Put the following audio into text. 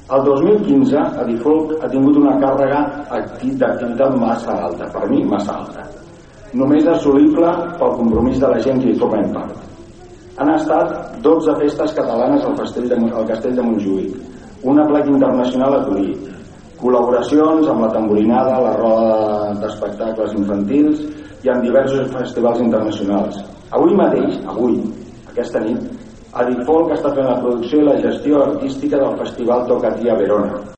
El 2015 Edifolc ha tingut una càrrega d'activitat massa alta, per mi massa alta, només assolible pel compromís de la gent que hi forma part. Han estat 12 festes catalanes al Castell de Montjuïc, una plec internacional a Torí, col·laboracions amb la tamborinada, la roda d'espectacles infantils i en diversos festivals internacionals. Avui mateix, aquesta nit, Edifolc està fent la producció i la gestió artística del Festival Toccati a Verona.